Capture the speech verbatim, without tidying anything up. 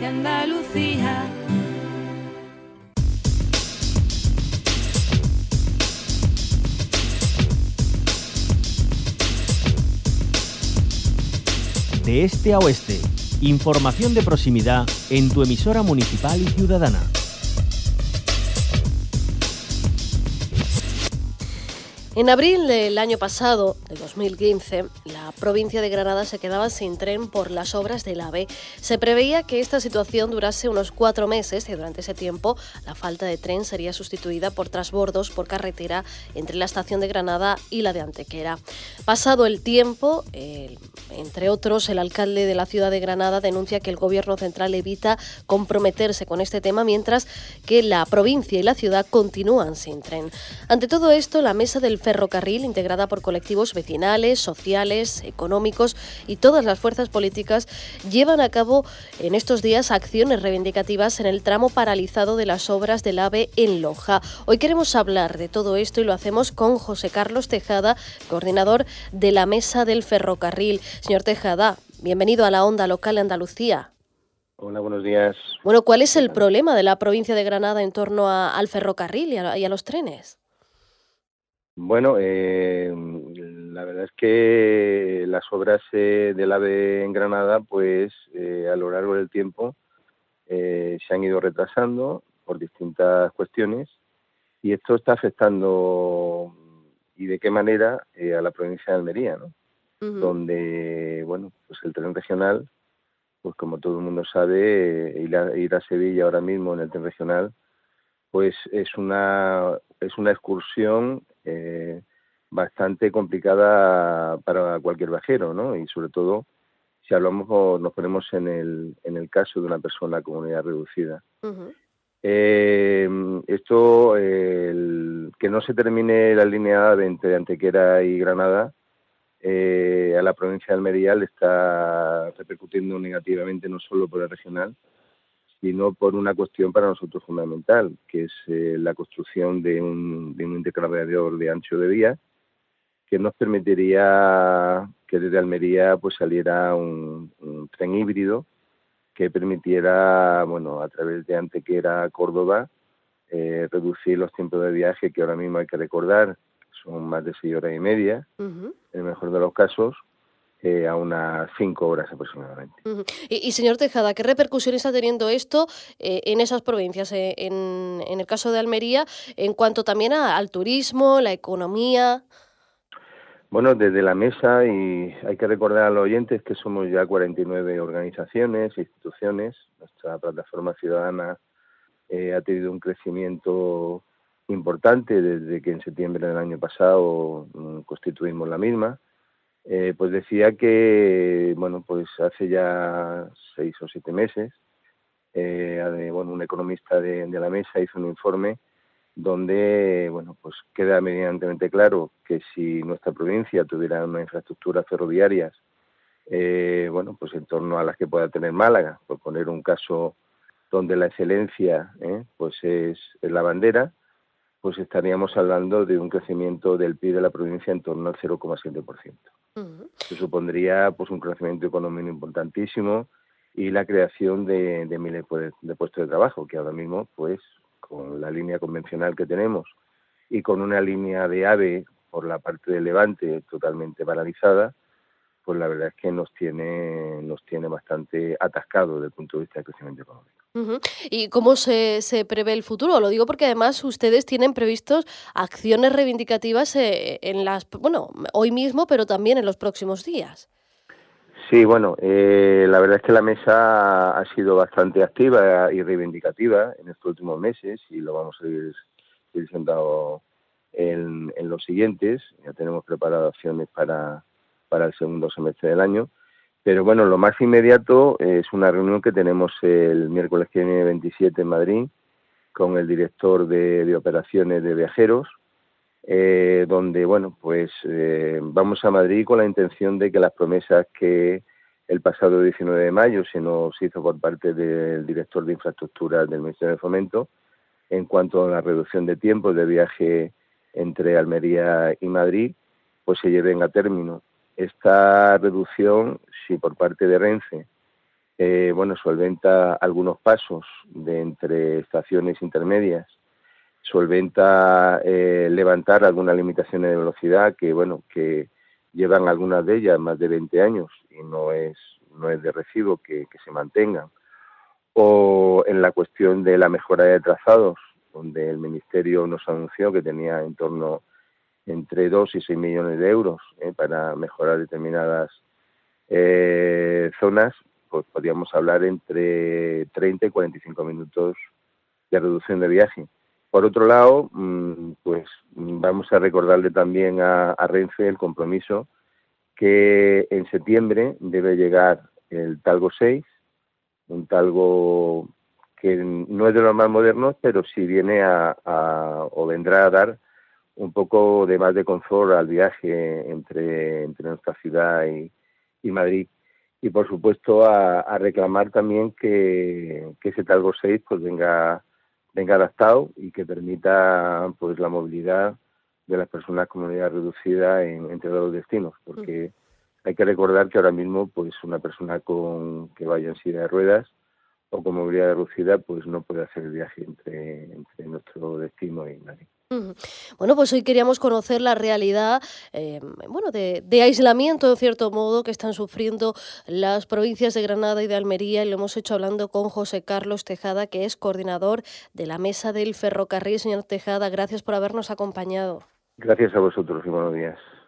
Andalucía. De este a oeste, información de proximidad en tu emisora municipal y ciudadana. En abril del año pasado, de dos mil quince, la provincia de Granada se quedaba sin tren por las obras del AVE. Se preveía que esta situación durase unos cuatro meses y durante ese tiempo la falta de tren sería sustituida por transbordos por carretera entre la estación de Granada y la de Antequera. Pasado el tiempo, eh, entre otros, el alcalde de la ciudad de Granada denuncia que el gobierno central evita comprometerse con este tema, mientras que la provincia y la ciudad continúan sin tren. Ante todo esto, la mesa del ferrocarril, integrada por colectivos vecinales, sociales, económicos y todas las fuerzas políticas, llevan a cabo en estos días acciones reivindicativas en el tramo paralizado de las obras del AVE en Loja. Hoy queremos hablar de todo esto y lo hacemos con José Carlos Tejada, coordinador de la mesa del ferrocarril. Señor Tejada, bienvenido a la Onda Local de Andalucía. Hola, buenos días. Bueno, ¿cuál es el problema de la provincia de Granada en torno a, al ferrocarril y a, y a los trenes? Bueno, eh, la verdad es que las obras eh, del AVE en Granada, pues eh, a lo largo del tiempo eh, se han ido retrasando por distintas cuestiones y esto está afectando, y de qué manera, eh, a la provincia de Almería, ¿no? Uh-huh. Donde, bueno, pues el tren regional, pues como todo el mundo sabe, eh, ir, a, ir a Sevilla ahora mismo en el tren regional, pues es una es una excursión eh, bastante complicada para cualquier viajero, ¿no? Y sobre todo si hablamos o nos ponemos en el en el caso de una persona con movilidad reducida. Uh-huh. Eh, esto, eh, el, que no se termine la línea AVE entre Antequera y Granada, eh, a la provincia de Almería le está repercutiendo negativamente, no solo por el regional, sino por una cuestión para nosotros fundamental, que es eh, la construcción de un, de un intercambiador de ancho de vía que nos permitiría que desde Almería pues saliera un, un tren híbrido que permitiera, bueno, a través de Antequera a Córdoba, eh, reducir los tiempos de viaje, que ahora mismo hay que recordar son más de seis horas y media, uh-huh. en el mejor de los casos, Eh, a unas cinco horas aproximadamente. Uh-huh. Y, y señor Tejada, ¿qué repercusiones está teniendo esto eh, en esas provincias, eh, en, en el caso de Almería, en cuanto también a, al turismo, la economía? Bueno, desde la mesa, y hay que recordar a los oyentes que somos ya cuarenta y nueve organizaciones, instituciones. Nuestra plataforma ciudadana eh, ha tenido un crecimiento importante desde que en septiembre del año pasado um, constituimos la misma. Eh, pues decía que, bueno, pues hace ya seis o siete meses, eh, bueno, un economista de, de la mesa hizo un informe donde, bueno, pues queda medianamente claro que si nuestra provincia tuviera una infraestructura ferroviarias, eh, bueno, pues en torno a las que pueda tener Málaga, por poner un caso donde la excelencia, eh, pues es, es la bandera, pues estaríamos hablando de un crecimiento del P I B de la provincia en torno al cero coma siete por ciento. Uh-huh. Eso supondría pues un crecimiento económico importantísimo y la creación de, de miles de puestos de trabajo, que ahora mismo, pues, con la línea convencional que tenemos y con una línea de AVE por la parte de Levante totalmente paralizada, pues la verdad es que nos tiene nos tiene bastante atascado desde el punto de vista del crecimiento económico. Uh-huh. ¿Y cómo se, se prevé el futuro? Lo digo porque además ustedes tienen previstos acciones reivindicativas eh, en las, bueno, hoy mismo, pero también en los próximos días. Sí, bueno, eh, la verdad es que la mesa ha sido bastante activa y reivindicativa en estos últimos meses y lo vamos a ir, ir sentado en, en los siguientes. Ya tenemos preparadas acciones para, para el segundo semestre del año. Pero bueno, lo más inmediato es una reunión que tenemos el miércoles que viene veintisiete en Madrid con el director de, de operaciones de viajeros, eh, donde bueno, pues eh, vamos a Madrid con la intención de que las promesas que el pasado diecinueve de mayo se nos hizo por parte del director de infraestructuras del Ministerio de Fomento en cuanto a la reducción de tiempos de viaje entre Almería y Madrid, pues se lleven a término. Esta reducción, si por parte de Renfe eh, bueno, solventa algunos pasos de entre estaciones intermedias, solventa eh, levantar algunas limitaciones de velocidad que, bueno, que llevan algunas de ellas más de veinte años y no es, no es de recibo que, que se mantengan. O en la cuestión de la mejora de trazados, donde el Ministerio nos anunció que tenía en torno entre dos y seis millones de euros eh, para mejorar determinadas eh, zonas, pues podríamos hablar entre treinta y cuarenta y cinco minutos de reducción de viaje. Por otro lado, pues vamos a recordarle también a, a Renfe el compromiso que en septiembre debe llegar el Talgo seis, un Talgo que no es de los más modernos, pero sí viene a, a o vendrá a dar un poco de más de confort al viaje entre, entre nuestra ciudad y, y Madrid. Y por supuesto a, a reclamar también que, que ese Talgo seis pues venga, venga adaptado y que permita pues la movilidad de las personas con movilidad reducida en, entre los destinos, porque hay que recordar que ahora mismo pues una persona con que vaya en silla de ruedas o con movilidad reducida pues no puede hacer el viaje entre, entre nuestro destino y Madrid. Bueno, pues hoy queríamos conocer la realidad eh, bueno, de, de aislamiento, en cierto modo, que están sufriendo las provincias de Granada y de Almería, y lo hemos hecho hablando con José Carlos Tejada, que es coordinador de la Mesa del Ferrocarril. Señor Tejada, gracias por habernos acompañado. Gracias a vosotros y buenos días.